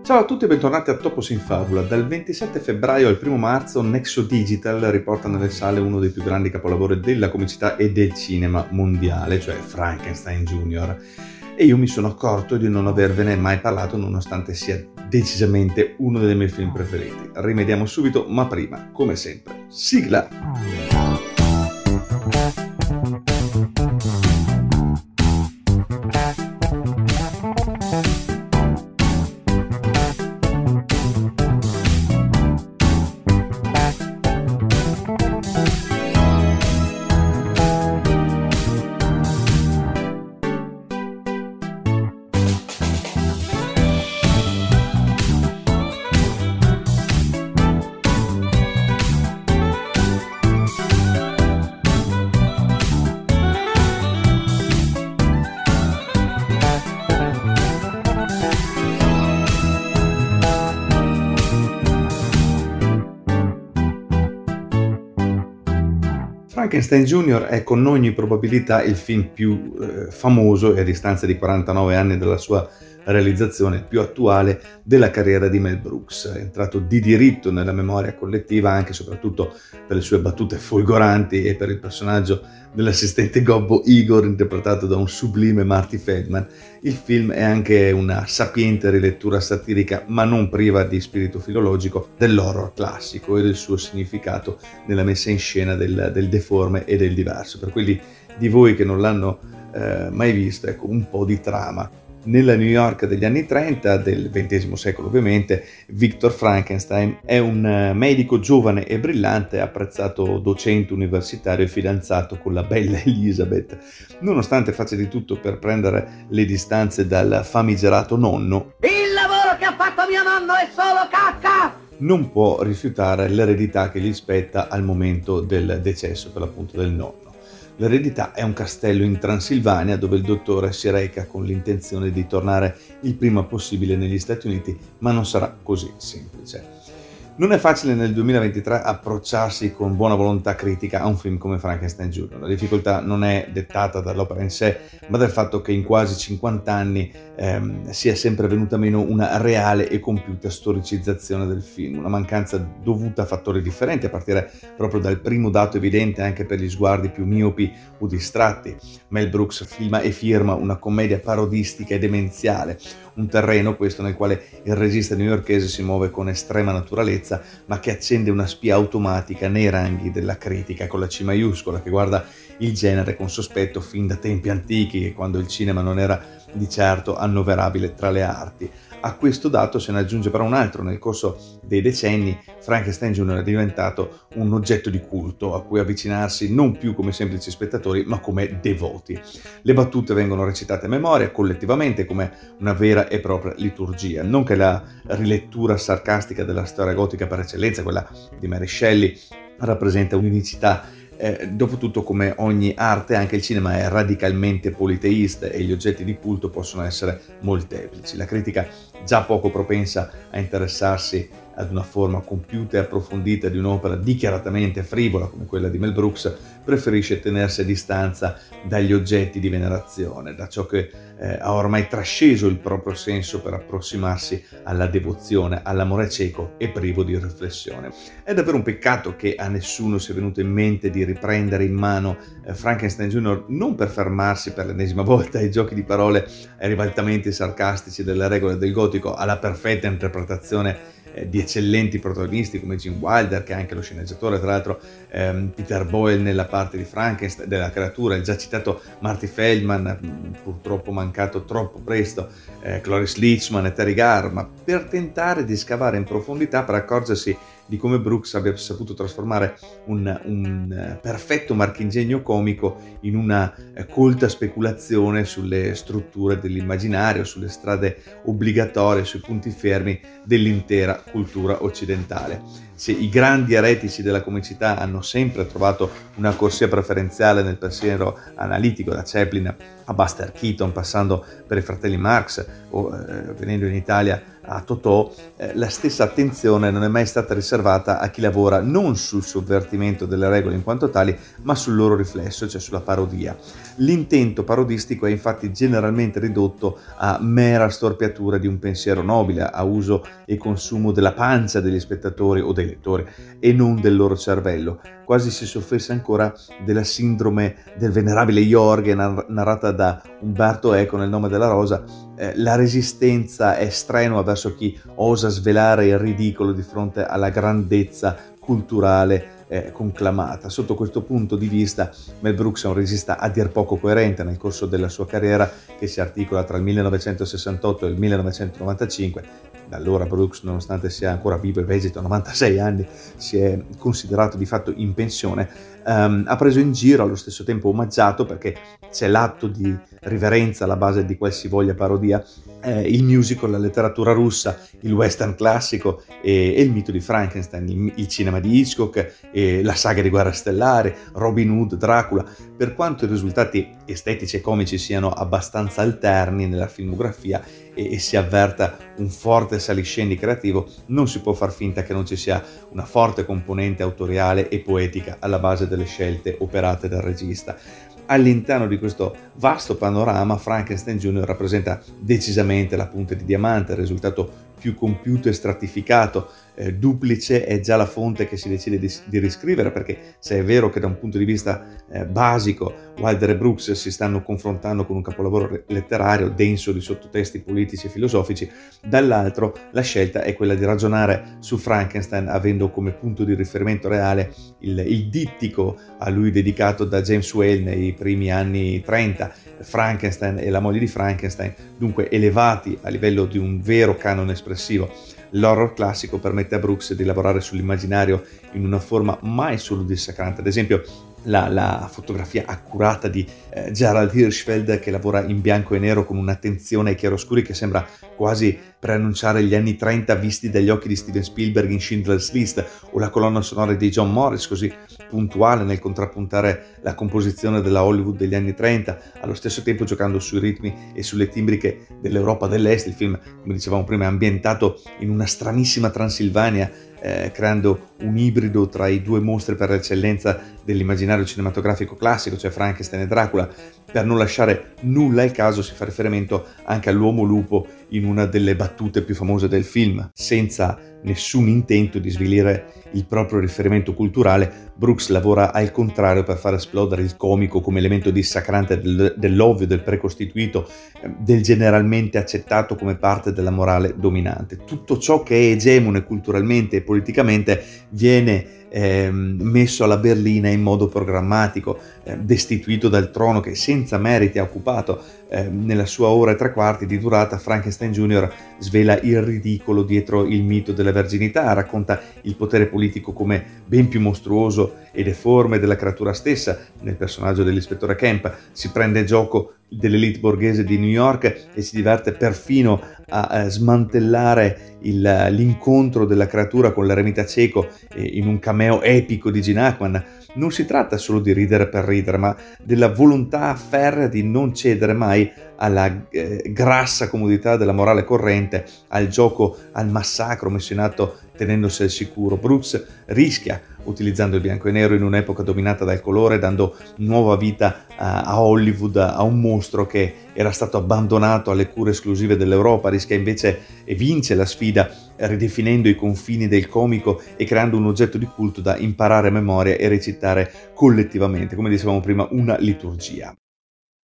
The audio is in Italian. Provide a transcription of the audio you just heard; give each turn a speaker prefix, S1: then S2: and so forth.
S1: Ciao a tutti e bentornati a Topos in Fabula. Dal 27 febbraio al 1 marzo Nexo Digital riporta nelle sale uno dei più grandi capolavori della comicità e del cinema mondiale, cioè Frankenstein Jr. E io mi sono accorto di non avervene mai parlato nonostante sia decisamente uno dei miei film preferiti. Rimediamo subito, ma prima, come sempre, sigla! Frankenstein Jr. è con ogni probabilità il film più famoso e a distanza di 49 anni dalla sua realizzazione più attuale della carriera di Mel Brooks. È entrato di diritto nella memoria collettiva anche e soprattutto per le sue battute folgoranti e per il personaggio dell'assistente gobbo Igor interpretato da un sublime Marty Feldman. Il film è anche una sapiente rilettura satirica ma non priva di spirito filologico dell'horror classico e del suo significato nella messa in scena del deforme e del diverso. Per quelli di voi che non l'hanno mai visto, ecco un po' di trama. Nella New York degli anni 30, del XX secolo ovviamente, Victor Frankenstein è un medico giovane e brillante, apprezzato docente universitario e fidanzato con la bella Elizabeth. Nonostante faccia di tutto per prendere le distanze dal famigerato nonno,
S2: il lavoro che ha fatto mio nonno è solo cacca!
S1: Non può rifiutare l'eredità che gli spetta al momento del decesso, per l'appunto del nonno. L'eredità è un castello in Transilvania dove il dottore si reca con l'intenzione di tornare il prima possibile negli Stati Uniti, ma non sarà così semplice. Non è facile nel 2023 approcciarsi con buona volontà critica a un film come Frankenstein Jr. La difficoltà non è dettata dall'opera in sé, ma dal fatto che in quasi 50 anni sia sempre venuta meno una reale e compiuta storicizzazione del film, una mancanza dovuta a fattori differenti, a partire proprio dal primo dato evidente anche per gli sguardi più miopi o distratti. Mel Brooks filma e firma una commedia parodistica e demenziale, un terreno questo nel quale il regista newyorkese si muove con estrema naturalezza, ma che accende una spia automatica nei ranghi della critica con la C maiuscola, che guarda il genere con sospetto fin da tempi antichi, quando il cinema non era di certo annoverabile tra le arti. A questo dato se ne aggiunge però un altro: nel corso dei decenni Frankenstein Jr. è diventato un oggetto di culto a cui avvicinarsi non più come semplici spettatori ma come devoti. Le battute vengono recitate a memoria collettivamente come una vera e propria liturgia, non che la rilettura sarcastica della storia gotica per eccellenza, quella di Mary Shelley, rappresenta un'unicità. Dopotutto, come ogni arte, anche il cinema è radicalmente politeista e gli oggetti di culto possono essere molteplici. La critica, già poco propensa a interessarsi ad una forma compiuta e approfondita di un'opera dichiaratamente frivola come quella di Mel Brooks, preferisce tenersi a distanza dagli oggetti di venerazione, da ciò che ha ormai trasceso il proprio senso per approssimarsi alla devozione, all'amore cieco e privo di riflessione. È davvero un peccato che a nessuno sia venuto in mente di riprendere in mano Frankenstein Jr. non per fermarsi per l'ennesima volta ai giochi di parole, ai ribaltamenti sarcastici delle regole del gotico, alla perfetta interpretazione di eccellenti protagonisti come Gene Wilder, che è anche lo sceneggiatore, tra l'altro Peter Boyle nella parte di Frankenstein, della creatura, il già citato Marty Feldman, purtroppo mancato troppo presto, Cloris Leachman e Terry Garr, ma per tentare di scavare in profondità per accorgersi di come Brooks abbia saputo trasformare un perfetto marchingegno comico in una colta speculazione sulle strutture dell'immaginario, sulle strade obbligatorie, sui punti fermi dell'intera cultura occidentale. Se i grandi eretici della comicità hanno sempre trovato una corsia preferenziale nel pensiero analitico, da Chaplin a Buster Keaton, passando per i fratelli Marx o venendo in Italia a Totò, la stessa attenzione non è mai stata riservata a chi lavora non sul sovvertimento delle regole in quanto tali, ma sul loro riflesso, cioè sulla parodia. L'intento parodistico è infatti generalmente ridotto a mera storpiatura di un pensiero nobile, a uso e consumo della pancia degli spettatori o dei lettori e non del loro cervello. Quasi si soffrisse ancora della sindrome del venerabile Jorge narrata da Umberto Eco nel Nome della Rosa. La resistenza è strenua verso chi osa svelare il ridicolo di fronte alla grandezza culturale conclamata. Sotto questo punto di vista Mel Brooks è un regista a dir poco coerente nel corso della sua carriera, che si articola tra il 1968 e il 1995. Da allora Brooks, nonostante sia ancora vivo e vegeta a 96 anni, si è considerato di fatto in pensione. Ha preso in giro, allo stesso tempo omaggiato, perché c'è l'atto di riverenza alla base di qualsivoglia parodia, il musical, la letteratura russa, il western classico e il mito di Frankenstein, il cinema di Hitchcock, la saga di Guerre Stellari, Robin Hood, Dracula. Per quanto i risultati estetici e comici siano abbastanza alterni nella filmografia e si avverta un forte saliscendi creativo, non si può far finta che non ci sia una forte componente autoriale e poetica alla base delle scelte operate dal regista. All'interno di questo vasto panorama, Frankenstein Jr. rappresenta decisamente la punta di diamante, il risultato più compiuto e stratificato. Duplice è già la fonte che si decide di riscrivere, perché se è vero che da un punto di vista basico Wilder e Brooks si stanno confrontando con un capolavoro letterario denso di sottotesti politici e filosofici, dall'altro la scelta è quella di ragionare su Frankenstein avendo come punto di riferimento reale il dittico a lui dedicato da James Whale nei primi anni 30, Frankenstein e la moglie di Frankenstein, dunque elevati a livello di un vero canone espressivo. L'horror classico permette a Brooks di lavorare sull'immaginario in una forma mai solo dissacrante. Ad esempio la fotografia accurata di Gerald Hirschfeld, che lavora in bianco e nero con un'attenzione ai chiaroscuri che sembra quasi preannunciare gli anni 30 visti dagli occhi di Steven Spielberg in Schindler's List, o la colonna sonora di John Morris, così puntuale nel contrappuntare la composizione della Hollywood degli anni 30, allo stesso tempo giocando sui ritmi e sulle timbriche dell'Europa dell'Est. Il film, come dicevamo prima, è ambientato in una stranissima Transilvania, creando un ibrido tra i due mostri per eccellenza dell'immaginario cinematografico classico, cioè Frankenstein e Dracula. Per non lasciare nulla al caso si fa riferimento anche all'uomo lupo in una delle battute più famose del film. Senza nessun intento di svilire il proprio riferimento culturale, Brooks lavora al contrario per far esplodere il comico come elemento dissacrante dell'ovvio, del precostituito, del generalmente accettato come parte della morale dominante. Tutto ciò che è egemone culturalmente e politicamente viene messo alla berlina in modo programmatico, destituito dal trono che senza meriti ha occupato. Nella sua ora e tre quarti di durata, Frankenstein Jr. svela il ridicolo dietro il mito della verginità, racconta il potere politico come ben più mostruoso e deforme della creatura stessa nel personaggio dell'ispettore Kemp, si prende gioco dell'elite borghese di New York e si diverte perfino a smantellare l'incontro della creatura con l'eremita cieco in un cameo epico di Gene Hackman. Non si tratta solo di ridere per ridere, ma della volontà ferrea di non cedere mai alla grassa comodità della morale corrente, al gioco al massacro messo in atto tenendosi al sicuro. Brooks rischia, utilizzando il bianco e nero in un'epoca dominata dal colore, dando nuova vita a Hollywood, a un mostro che era stato abbandonato alle cure esclusive dell'Europa. Rischia invece e vince la sfida, ridefinendo i confini del comico e creando un oggetto di culto da imparare a memoria e recitare collettivamente, come dicevamo prima, una liturgia.